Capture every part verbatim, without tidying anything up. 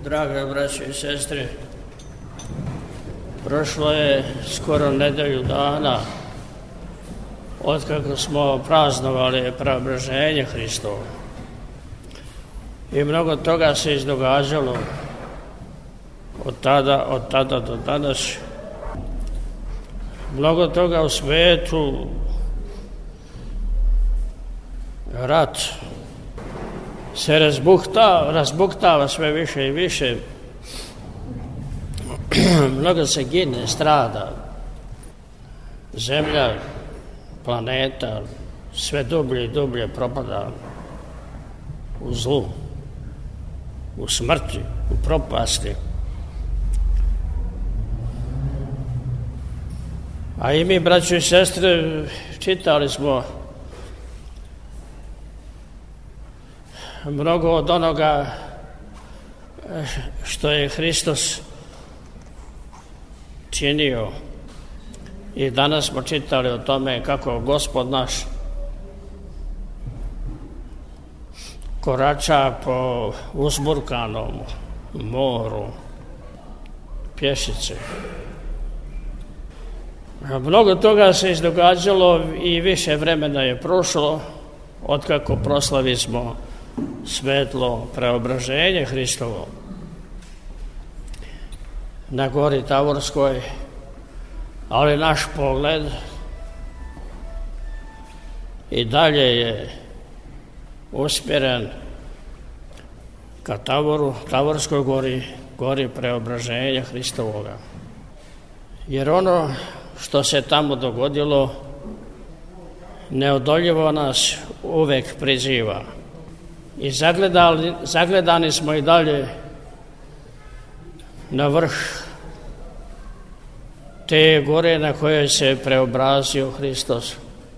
Drage braće i sestre, prošlo je skoro nedelju dana od kako smo praznovali preobraženje Hristovo. I mnogo toga se izdogađalo od tada, od tada do danas. Mnogo toga u svijetu, rat se razbuktava, razbuktava sve više i više. Mnogo se gine, strada. Zemlja, planeta, sve dublje i dublje propada u zlu, u smrti, u propasti. A i mi, braćo i sestre, čitali smo mnogo od onoga što je Hristos činio. I danas smo čitali o tome kako Gospod naš korača po uzburkanom moru pješice. Mnogo toga se izdogađalo i više vremena je prošlo otkako proslavi smo svetlo preobraženje Hristovo na gori Tavorskoj, ali naš pogled i dalje je usmjeren ka Tavoru, Tavorskoj gori, gori preobraženja Hristovoga. Jer ono što se tamo dogodilo neodoljivo nas uvek priziva. I zagledali, zagledani smo i dalje na vrh te gore na kojoj se preobrazio Hristos.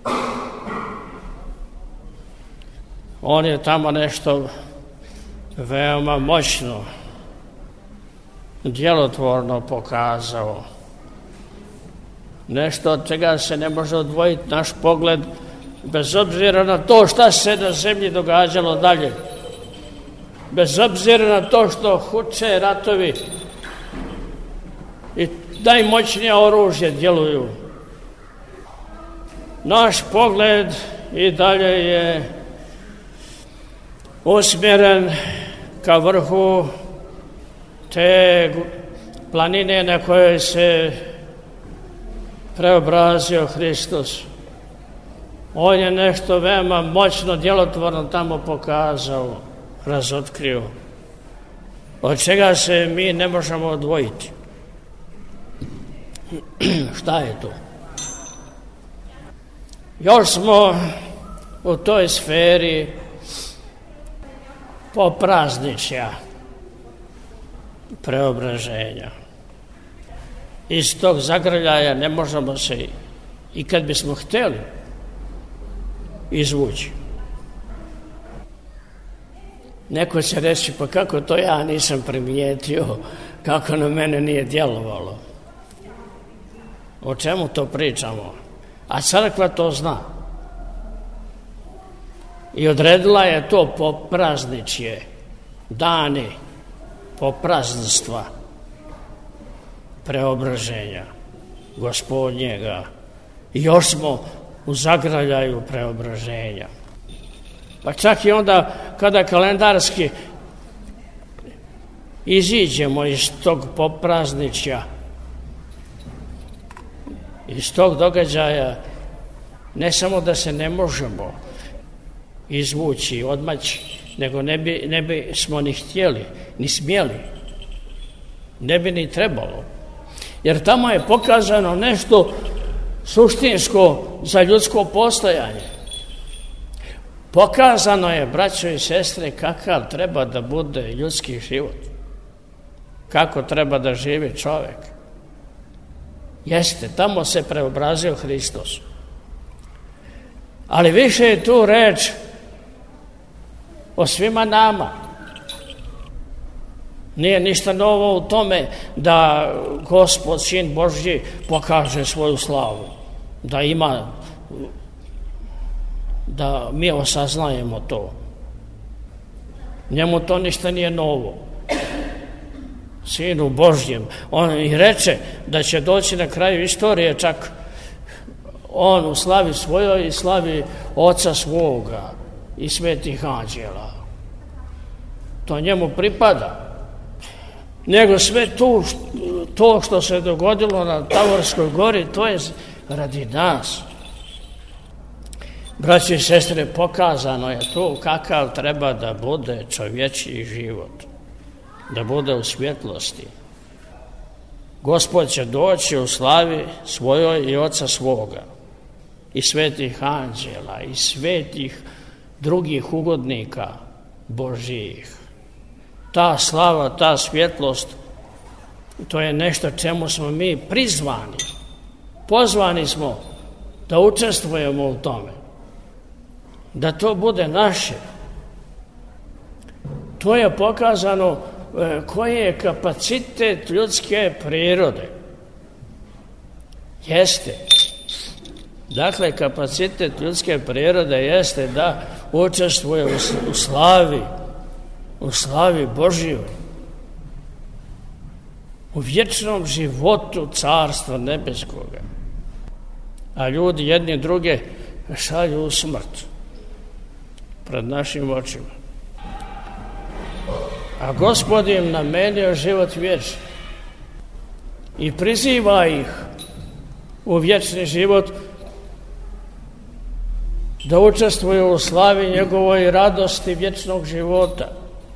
On je tamo nešto veoma moćno, djelotvorno pokazao. Nešto od čega se ne može odvojiti naš pogled, bez obzira na to šta se na zemlji događalo dalje. Bez obzira na to što huče ratovi i najmoćnije oružje djeluju. Naš pogled i dalje je usmjeren ka vrhu te planine na kojoj se preobrazio Hristos. On je nešto veoma moćno, djelotvorno tamo pokazao, razotkrio, od čega se mi ne možemo odvojiti. Šta je to? Još smo u toj sferi poprazničja, preobraženja. Iz tog zagrljaja ne možemo se, i kad bismo htjeli, izvući. Neko će reći, pa kako to ja nisam primijetio, kako na mene nije djelovalo. O čemu to pričamo? A crkva to zna. I odredila je to poprazničje, dani popraznstva, preobraženja Gospodnjega. I još smo u zagrljaju preobraženja. Pa čak i onda kada kalendarski iziđemo iz tog poprazničja, iz tog događaja, ne samo da se ne možemo izvući, odmaći, nego ne bi, ne bi smo ni htjeli, ni smjeli, ne bi ni trebalo. Jer tamo je pokazano nešto suštinsko za ljudsko postojanje. Pokazano je, braćo i sestre, kakav treba da bude ljudski život. Kako treba da živi čovjek. Jeste, tamo se preobrazio Hristos. Ali više je tu reč o svima nama. Nije ništa novo u tome da Gospod, Sin Božji, pokaže svoju slavu. Da ima, da mi osaznajemo to. Njemu to ništa nije novo. Sinu Božjem. On i reče da će doći na kraju istorije, čak on u slavi svojoj i slavi Oca svoga i svetih anđela. To njemu pripada. Nego sve to, to što se dogodilo na Tavorskoj gori, to je radi nas. Braći i sestre, pokazano je to kakav treba da bude čovječji život, da bude u svjetlosti. Gospod će doći u slavi svojoj i Oca svoga, i svetih anđela, i svetih drugih ugodnika Božijih. Ta slava, ta svjetlost, to je nešto čemu smo mi prizvani. Pozvani smo da učestvujemo u tome. Da to bude naše. To je pokazano koji je kapacitet ljudske prirode. Jeste. Dakle, kapacitet ljudske prirode jeste da učestvuje u slavi, u slavi Božjoj, u vječnom životu Carstva nebeskoga. A ljudi jedni druge šalju u smrt pred našim očima. A Gospod im namenio život vječni i priziva ih u vječni život da učestvuju u slavi njegovoj radosti vječnog života.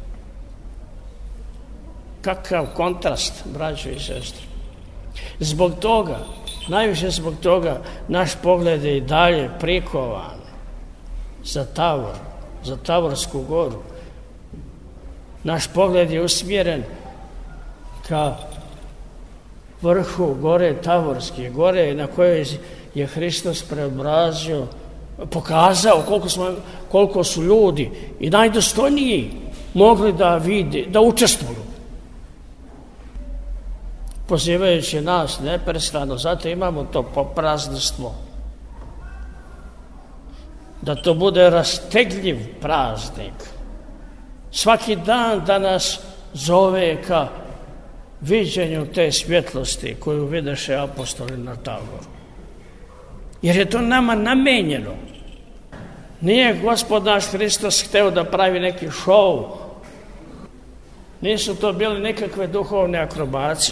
Kakav kontrast, braćo i sestre. Zbog toga, najviše zbog toga, naš pogled je i dalje prikovan za Tavor, za Tavorsku goru. Naš pogled je usmjeren ka vrhu gore Tavorske, gore na kojoj je Hristos preobrazio, pokazao koliko, smo, koliko su ljudi i najdostojniji mogli da vide, da učestvuju. Pozivajući nas neprestano, zato imamo to poprazništvo. Da to bude rastegljiv praznik. Svaki dan da nas zove ka viđenju te svjetlosti koju videše apostoli na Tavoru. Jer je to nama namenjeno. Nije Gospod naš Hristos hteo da pravi neki šou. Nisu to bili nikakve duhovne akrobacije.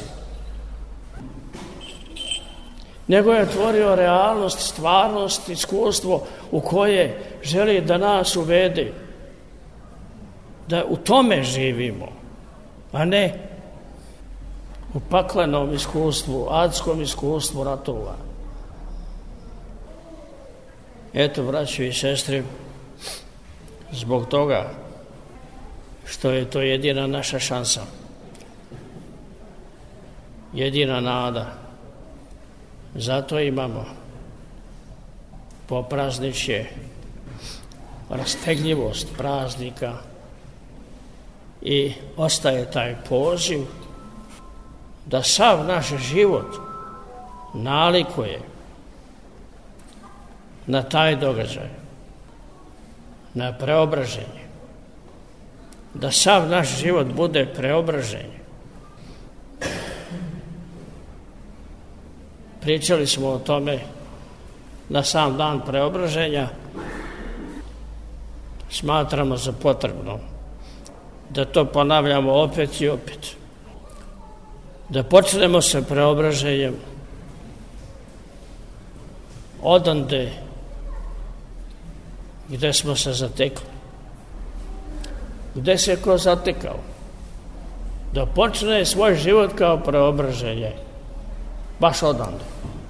Nego je tvorio realnost, stvarnost, iskustvo u koje želi da nas uvede. Da u tome živimo, a ne u paklenom iskustvu, adskom iskustvu ratova. Eto, braćo i sestre, zbog toga što je to jedina naša šansa, jedina nada, zato imamo poprazničje, rastegljivost praznika i ostaje taj poziv da sav naš život nalikuje na taj događaj, na preobraženje, da sav naš život bude preobraženje. Pričali smo o tome na sam dan preobraženja. Smatramo za potrebno da to ponavljamo opet i opet. Da počnemo sa preobraženjem odande gde smo se zatekli. Gde se ko zatekao? Da počne svoj život kao preobraženje. Baš odande.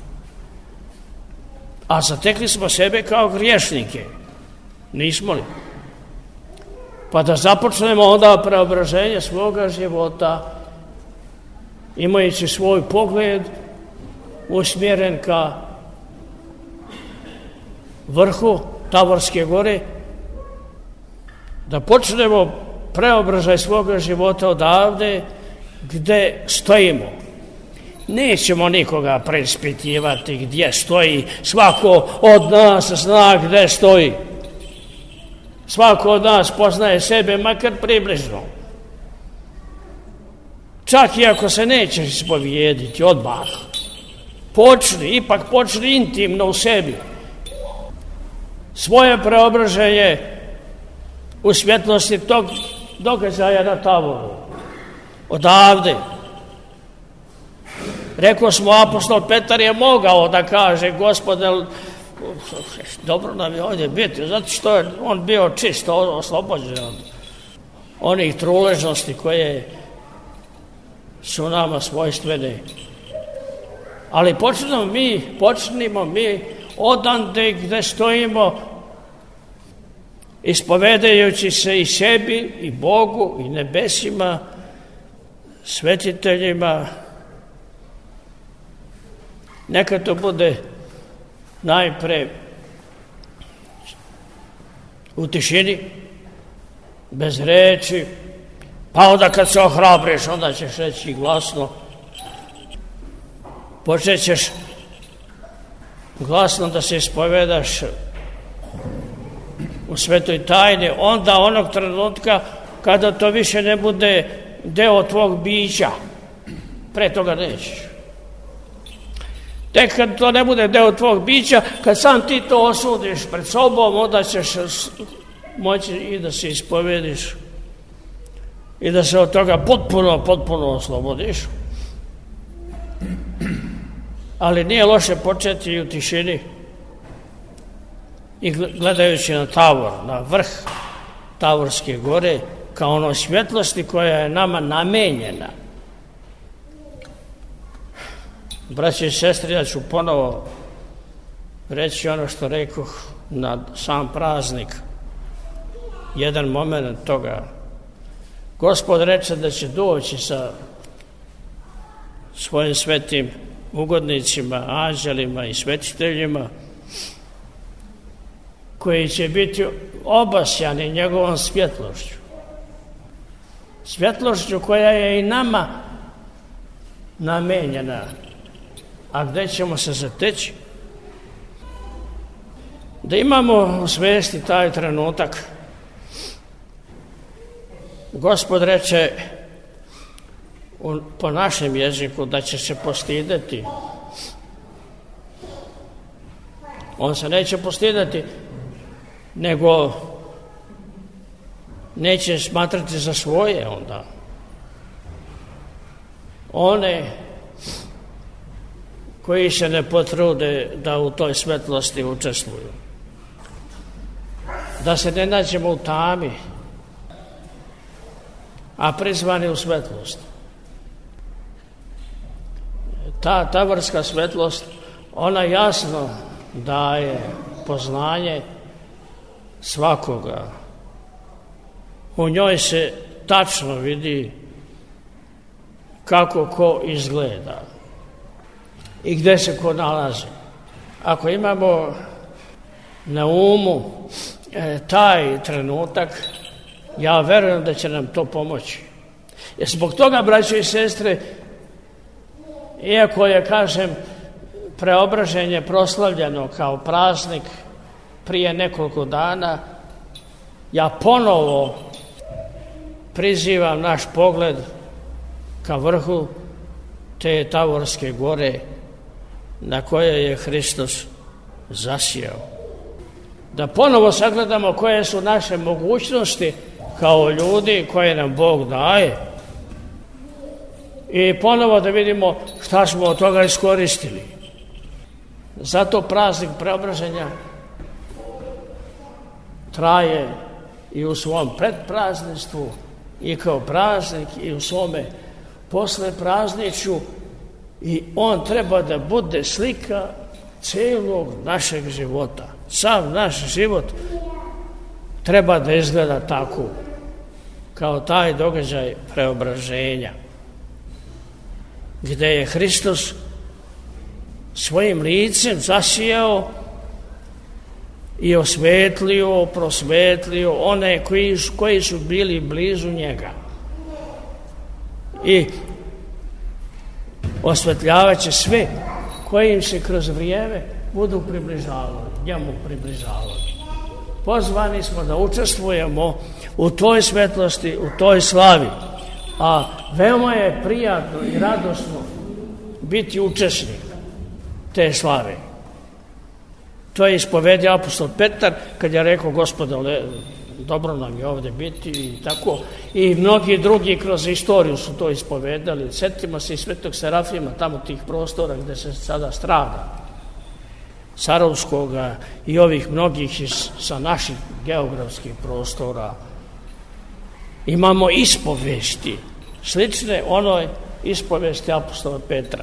A zatekli smo sebe kao griješnike. Nismo li? Pa da započnemo onda preobraženje svoga života, imajući svoj pogled usmjeren ka vrhu Tavorske gore, da počnemo preobražaj svoga života odavde gde stojimo. Nećemo nikoga preispitivati gdje stoji. Svako od nas zna gdje stoji. Svako od nas poznaje sebe, makar približno. Čak i ako se nećeš ispovijediti odmah, počni, ipak počni intimno u sebi. Svoje preobraženje u svjetlosti tog događaja na Tavoru. Odavde. Rekao smo, apostol Petar je mogao da kaže, Gospode, dobro nam je ovdje biti, zato što je on bio čisto oslobođen od onih truležnosti koje su nama svojstvene. Ali počnemo mi, počnimo mi odande gde stojimo, ispovedajući se i sebi, i Bogu, i nebesima, svetiteljima. Neka to bude najpre u tišini, bez reči, pa onda kad se ohrabriš, onda ćeš reći glasno. Počet ćeš glasno da se ispovedaš u svetoj tajni, onda onog trenutka kada to više ne bude deo tvog bića, pre toga nećeš. Tek kad to ne bude deo tvog bića, kad sam ti to osudiš pred sobom, onda ćeš moći i da se ispovediš i da se od toga potpuno, potpuno oslobodiš. Ali nije loše početi i u tišini i gledajući na Tavor, na vrh Tavorske gore, kao ono svjetlosti koja je nama namenjena. Braće i sestre, ja ću ponovo reći ono što rekoh na sam praznik. Jedan moment toga. Gospod reče da će doći sa svojim svetim ugodnicima, anđelima i svetiteljima, koji će biti obasjani njegovom svjetlošću. Svjetlošću koja je i nama namenjena. A gde ćemo se zateći? Da imamo u svesti taj trenutak. Gospod reče po našem jeziku da će se postideti. On se neće postideti, nego neće smatrati za svoje onda one koji se ne potrude da u toj svetlosti učestvuju. Da se ne nađemo u tami, a prizvani u svetlost. Ta tavorska svetlost, ona jasno daje poznanje svakoga. U njoj se tačno vidi kako ko izgleda i gde se ko nalazi. Ako imamo na umu e, taj trenutak, ja verujem da će nam to pomoći. Jer zbog toga, braće i sestre, iako je, kažem, preobraženje proslavljeno kao praznik prije nekoliko dana, ja ponovo prizivam naš pogled ka vrhu te Tavorske gore na koje je Hristos zasijao. Da ponovo sagledamo koje su naše mogućnosti kao ljudi koje nam Bog daje i ponovo da vidimo šta smo od toga iskoristili. Zato praznik preobraženja traje i u svom predprazništvu i kao praznik i u svome posle prazniću i on treba da bude slika celog našeg života. Sav naš život treba da izgleda tako, kao taj događaj preobraženja, gde je Hristos svojim licem zasijao i osvetlio, prosvetlio one koji su, koji su bili blizu njega. I osvetljavaće sve koji im se kroz vrijeme budu približavali, njemu približavali. Pozvani smo da učestvujemo u toj svetlosti, u toj slavi. a veoma je prijatno i radosno biti učesnik te slave. To je ispovedio apostol Petar kad je rekao Gospoda, dobro nam je ovde biti i tako. I mnogi drugi kroz istoriju su to ispovedali. Sjetimo se i Svetog Serafima, tamo tih prostora gde se sada strada. Sarovskoga i ovih mnogih iz, sa naših geografskih prostora. Imamo ispovesti, slične onoj ispovesti apostola Petra.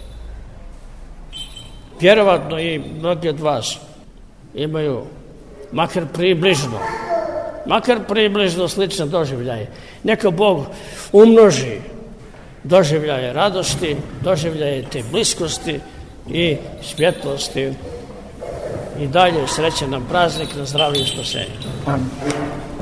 Vjerovatno i mnogi od vas imaju makar približno, makar približno slične doživljaje. Neka Bog umnoži doživljaje radosti, doživljaje te bliskosti i svjetlosti i dalje srećan nam praznik na zdravlje i spasenje.